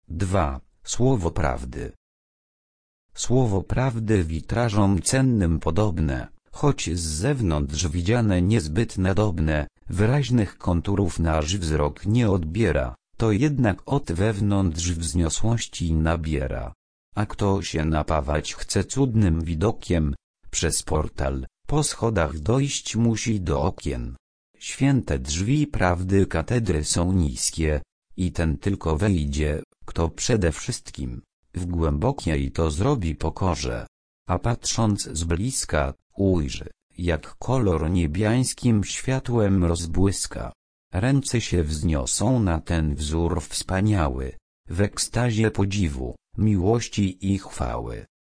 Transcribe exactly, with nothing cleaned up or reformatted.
dwa. Słowo prawdy. Słowo prawdy witrażom cennym podobne, choć z zewnątrz widziane niezbyt nadobne, wyraźnych konturów nasz wzrok nie odbiera, to jednak od wewnątrz wzniosłości nabiera. A kto się napawać chce cudnym widokiem, przez portal, po schodach dojść musi do okien. Święte drzwi prawdy katedry są niskie, i ten tylko wejdzie, kto przede wszystkim w głębokiej to zrobi pokorze. A patrząc z bliska, ujrzy, jak kolor niebiańskim światłem rozbłyska. Ręce się wzniosą na ten wzór wspaniały, w ekstazie podziwu, miłości i chwały.